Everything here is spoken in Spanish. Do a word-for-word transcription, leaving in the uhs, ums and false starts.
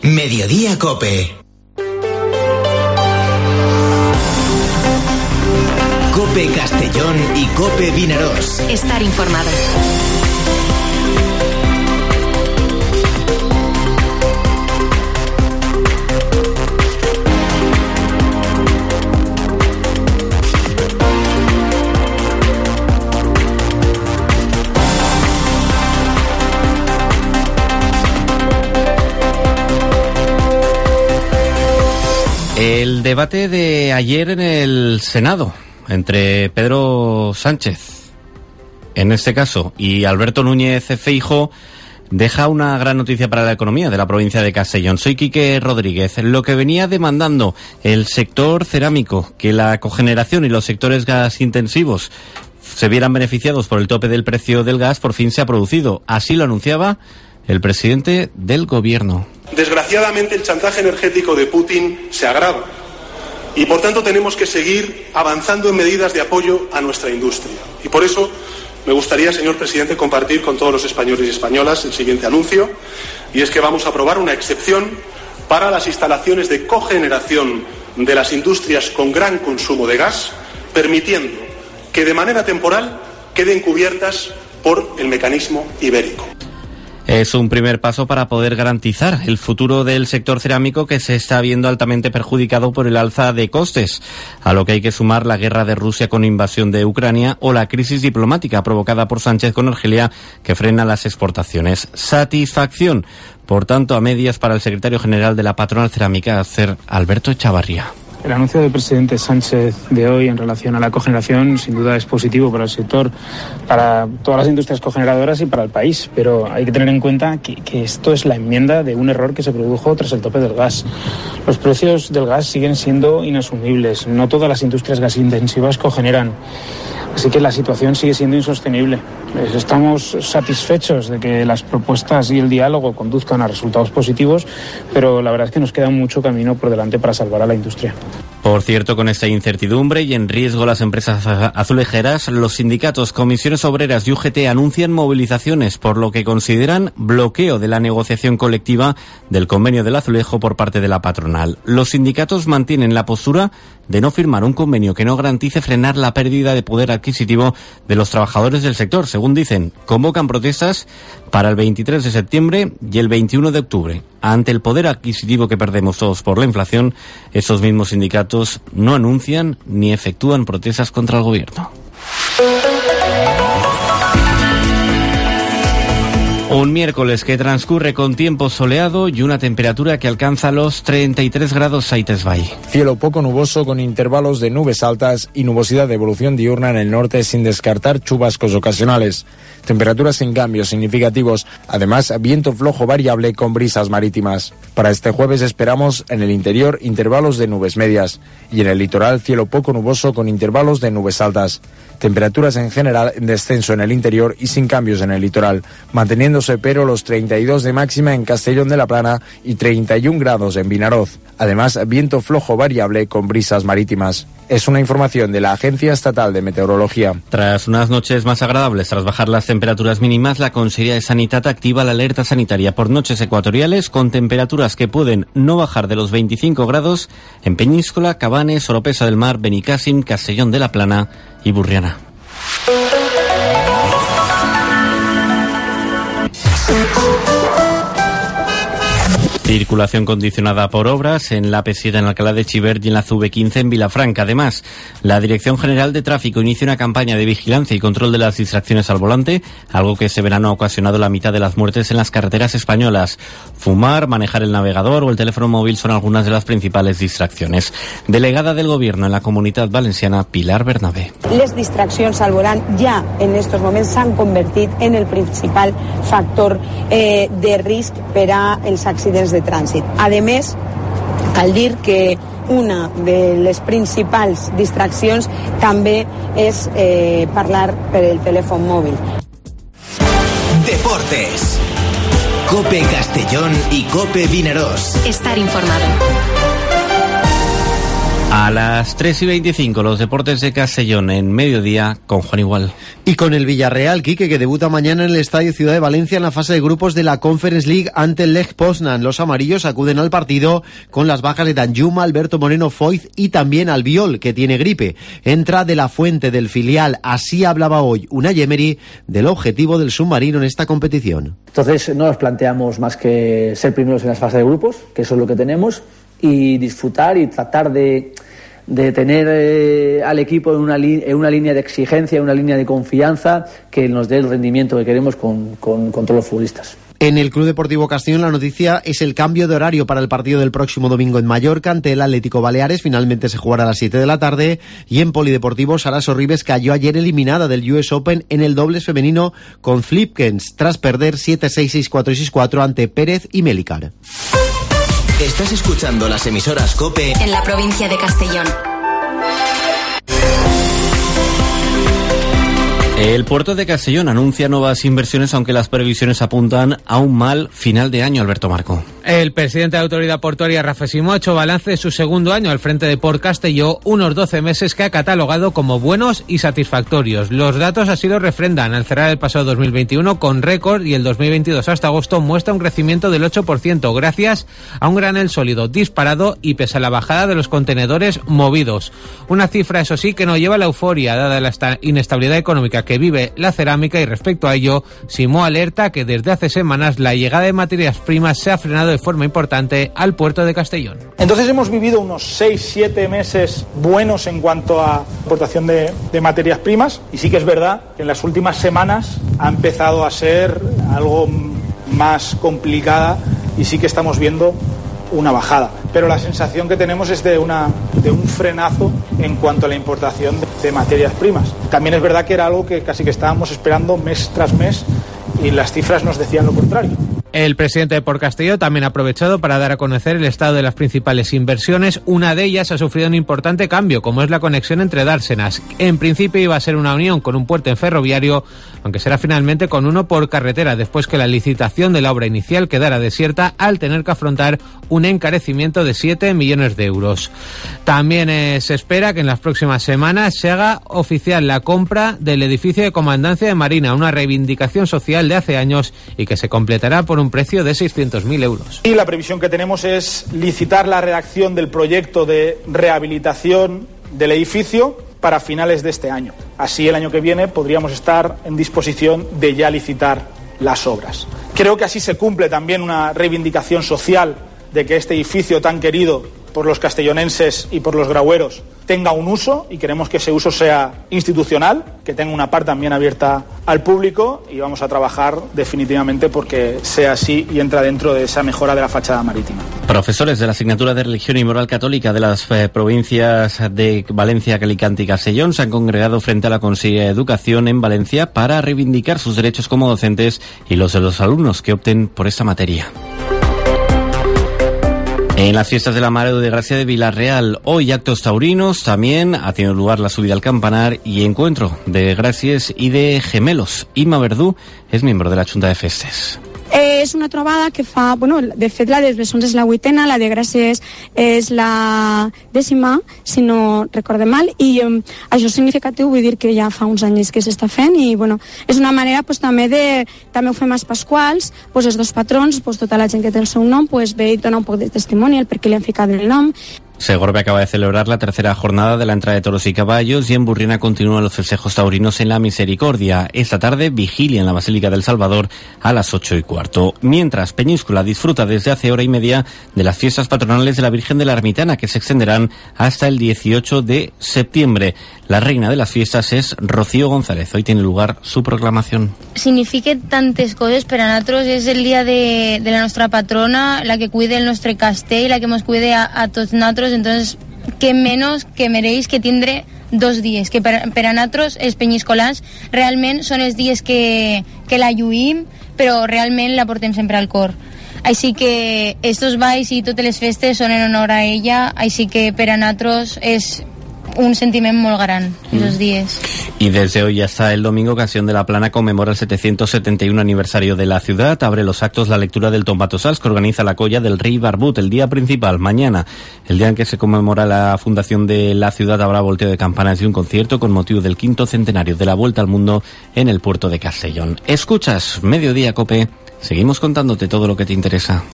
Mediodía Cope. Cope Castellón y Cope Vinarós. Estar informado. El debate de ayer en el Senado entre Pedro Sánchez, en este caso, y Alberto Núñez Feijóo deja una gran noticia para la economía de la provincia de Castellón. Soy Quique Rodríguez. Lo que venía demandando el sector cerámico, que la cogeneración y los sectores gas intensivos se vieran beneficiados por el tope del precio del gas, por fin se ha producido. Así lo anunciaba el presidente del gobierno. Desgraciadamente, el chantaje energético de Putin se agrava y, por tanto, tenemos que seguir avanzando en medidas de apoyo a nuestra industria. Y por eso me gustaría, señor presidente, compartir con todos los españoles y españolas el siguiente anuncio, y es que vamos a aprobar una excepción para las instalaciones de cogeneración de las industrias con gran consumo de gas, permitiendo que de manera temporal queden cubiertas por el mecanismo ibérico. Es un primer paso para poder garantizar el futuro del sector cerámico, que se está viendo altamente perjudicado por el alza de costes, a lo que hay que sumar la guerra de Rusia con invasión de Ucrania o la crisis diplomática provocada por Sánchez con Argelia, que frena las exportaciones. Satisfacción, por tanto, a medias para el secretario general de la patronal cerámica, ACER, Alberto Echavarría. El anuncio del presidente Sánchez de hoy en relación a la cogeneración sin duda es positivo para el sector, para todas las industrias cogeneradoras y para el país, pero hay que tener en cuenta que, que esto es la enmienda de un error que se produjo tras el tope del gas. Los precios del gas siguen siendo inasumibles, no todas las industrias gasintensivas cogeneran, así que la situación sigue siendo insostenible. Estamos satisfechos de que las propuestas y el diálogo conduzcan a resultados positivos, pero la verdad es que nos queda mucho camino por delante para salvar a la industria. Por cierto, con esta incertidumbre y en riesgo las empresas azulejeras, los sindicatos, comisiones obreras y U G T anuncian movilizaciones, por lo que consideran bloqueo de la negociación colectiva del convenio del azulejo por parte de la patronal. Los sindicatos mantienen la postura de no firmar un convenio que no garantice frenar la pérdida de poder adquisitivo de los trabajadores del sector. Según dicen, convocan protestas para el veintitrés de septiembre y el veintiuno de octubre. Ante el poder adquisitivo que perdemos todos por la inflación, esos mismos sindicatos no anuncian ni efectúan protestas contra el gobierno. Un miércoles que transcurre con tiempo soleado y una temperatura que alcanza los treinta y tres grados Saitesbay. Cielo poco nuboso con intervalos de nubes altas y nubosidad de evolución diurna en el norte, sin descartar chubascos ocasionales. Temperaturas sin cambios significativos, además viento flojo variable con brisas marítimas. Para este jueves esperamos en el interior intervalos de nubes medias y en el litoral cielo poco nuboso con intervalos de nubes altas. Temperaturas en general en descenso en el interior y sin cambios en el litoral, manteniéndose pero los treinta y dos de máxima en Castellón de la Plana y treinta y un grados en Vinaroz. Además, viento flojo variable con brisas marítimas. Es una información de la Agencia Estatal de Meteorología. Tras unas noches más agradables, tras bajar las temperaturas mínimas, la Consejería de Sanidad activa la alerta sanitaria por noches ecuatoriales con temperaturas que pueden no bajar de los veinticinco grados en Peñíscola, Cabanes, Oropesa del Mar, Benicàssim, Castellón de la Plana y Burriana. Circulación condicionada por obras en la A P siete en Alcalá de Xivert y en la C V quince en Vilafranca. Además, la Dirección General de Tráfico inicia una campaña de vigilancia y control de las distracciones al volante, algo que ese verano ha ocasionado la mitad de las muertes en las carreteras españolas. Fumar, manejar el navegador o el teléfono móvil son algunas de las principales distracciones. Delegada del Gobierno en la Comunitat Valenciana, Pilar Bernabé. Les distraccions al volant ja en estos moments s'han convertit en el principal factor eh, de risc per a els accidents de trànsit. A més, cal dir que una de les principals distraccions també és eh, parlar per el telèfon mòbil. Deportes. Cope Castellón y Cope Vinarós. Estar informado. A las tres y veinticinco, los deportes de Castellón en mediodía con Juan Igual. Y con el Villarreal, Quique, que debuta mañana en el Estadio Ciudad de Valencia en la fase de grupos de la Conference League ante el Lech Poznan. Los amarillos acuden al partido con las bajas de Danjuma, Alberto Moreno, Foyth y también Albiol, que tiene gripe. Entra De La Fuente del filial. Así hablaba hoy Unai Emery del objetivo del submarino en esta competición. Entonces no nos planteamos más que ser primeros en las fases de grupos, que eso es lo que tenemos, y disfrutar y tratar de, de tener eh, al equipo en una, li- en una línea de exigencia, en una línea de confianza que nos dé el rendimiento que queremos con, con, con todos los futbolistas. En el Club Deportivo Castellón la noticia es el cambio de horario para el partido del próximo domingo en Mallorca ante el Atlético Baleares. Finalmente se jugará a las siete de la tarde. Y en Polideportivo, Sara Sorribes cayó ayer eliminada del U S Open en el dobles femenino con Flipkens tras perder siete seis, seis cuatro y seis cuatro ante Pérez y Melicar. Estás escuchando las emisoras COPE en la provincia de Castellón. El puerto de Castellón anuncia nuevas inversiones, aunque las previsiones apuntan a un mal final de año. Alberto Marco. El presidente de la Autoridad Portuaria, Rafa Simó, ha hecho balance de su segundo año al frente de Port Castelló, unos doce meses que ha catalogado como buenos y satisfactorios. Los datos así lo refrendan al cerrar el pasado dos mil veintiuno con récord, y el dos mil veintidós hasta agosto muestra un crecimiento del ocho por ciento gracias a un granel sólido disparado y pese a la bajada de los contenedores movidos. Una cifra, eso sí, que no lleva la euforia dada la inestabilidad económica que vive la cerámica, y respecto a ello, Simó alerta que desde hace semanas la llegada de materias primas se ha frenado de forma importante al puerto de Castellón. Entonces hemos vivido unos seis siete meses buenos en cuanto a importación de, de materias primas, y sí que es verdad que en las últimas semanas ha empezado a ser algo más complicada y sí que estamos viendo una bajada, pero la sensación que tenemos es de, una, de un frenazo en cuanto a la importación de, de materias primas. También es verdad que era algo que casi que estábamos esperando mes tras mes y las cifras nos decían lo contrario. El presidente de Port Castelló también ha aprovechado para dar a conocer el estado de las principales inversiones. Una de ellas ha sufrido un importante cambio, como es la conexión entre Dársenas. En principio iba a ser una unión con un puerto en ferroviario, aunque será finalmente con uno por carretera, después que la licitación de la obra inicial quedara desierta al tener que afrontar un encarecimiento de siete millones de euros. También eh, se espera que en las próximas semanas se haga oficial la compra del edificio de Comandancia de Marina, una reivindicación social de hace años y que se completará por un precio de seiscientos mil euros. Y la previsión que tenemos es licitar la redacción del proyecto de rehabilitación del edificio para finales de este año. Así el año que viene podríamos estar en disposición de ya licitar las obras. Creo que así se cumple también una reivindicación social de que este edificio tan querido por los castellonenses y por los graueros tenga un uso, y queremos que ese uso sea institucional, que tenga una parte también abierta al público, y vamos a trabajar definitivamente porque sea así y entra dentro de esa mejora de la fachada marítima. Profesores de la asignatura de Religión y Moral Católica de las eh, provincias de Valencia, Alicante y Castellón se han congregado frente a la Consellería de Educación en Valencia para reivindicar sus derechos como docentes y los de los alumnos que opten por esta materia. En las fiestas de la Mare de Gracia de Villarreal, hoy actos taurinos, también ha tenido lugar la subida al campanar y encuentro de Gràcies y de gemelos. Imma Verdú és miembro de la Junta de Festes. Eh, és una trobada que fa, bueno, de fet la de Bessons és la vuitena, la de Gràcies és la dècima, si no recorde mal, i eh, això és significatiu, vull dir que ja fa uns anys que s'està fent, i bueno, és una manera pues, també de, també ho fem als Pasquals, pues, els dos patrons, pues, tota la gent que té el seu nom, pues, ve i dona un poc de testimoni, el per què li han ficat el nom. Segorbe acaba de celebrar la tercera jornada de la entrada de toros y caballos, y en Burriana continúan los festejos taurinos en la Misericordia. Esta tarde, vigilia en la Basílica del Salvador a las ocho y cuarto. Mientras, Peñíscola disfruta desde hace hora y media de las fiestas patronales de la Virgen de la Ermitana, que se extenderán hasta el dieciocho de septiembre. La reina de las fiestas es Rocío González. Hoy tiene lugar su proclamación. Significa tantes coses per a nosaltres. És el dia de, de la nostra patrona, la que cuide el nostre castell, la que ens cuide a, a tots nosaltres. Entonces, que menos que mereix que tindre dos dies, que per, per a nosaltres, els penyiscolans, realment són els dies que, que la lluïm, però realment la portem sempre al cor. Així que estos balls i totes les festes són en honor a ella, així que per a nosaltres és un sentiment molt gran, esos días. Y desde hoy hasta el domingo, Canción de la Plana conmemora el setecientos setenta y uno aniversario de la ciudad. Abre los actos la lectura del Tombato Sals, que organiza la Colla del Rey Barbut. El día principal, mañana, el día en que se conmemora la fundación de la ciudad, habrá volteo de campanas y un concierto con motivo del quinto centenario de la Vuelta al Mundo en el puerto de Castellón. Escuchas Mediodía Cope, seguimos contándote todo lo que te interesa.